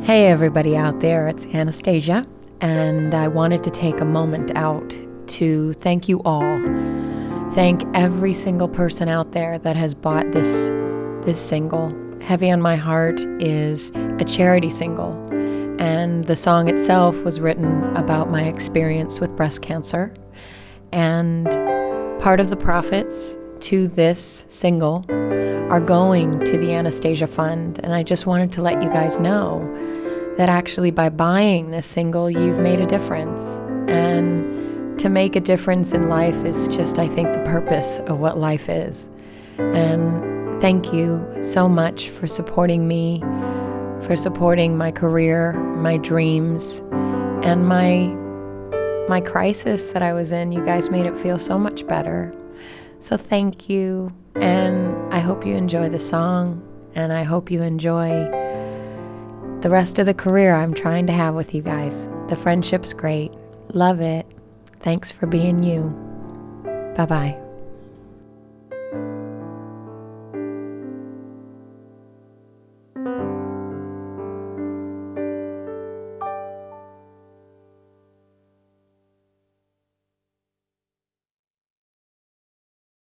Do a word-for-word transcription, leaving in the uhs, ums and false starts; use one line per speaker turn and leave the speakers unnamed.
Hey everybody out there, it's Anastasia, and I wanted to take a moment out to thank you all. Thank every single person out there that has bought this this single. Heavy on My Heart is a charity single, and the song itself was written about my experience with breast cancer. And part of the profits to this single are going to the Anastasia Fund, and I just wanted to let you guys know that actually by buying this single, you've made a difference. And to make a difference in life is just, I think, the purpose of what life is. And thank you so much for supporting me, for supporting my career, my dreams, and my my crisis that I was in. You guys made it feel so much better. So thank you, and I hope you enjoy the song, and I hope you enjoy the rest of the career I'm trying to have with you guys. The friendship's great. Love it. Thanks for being you. Bye-bye.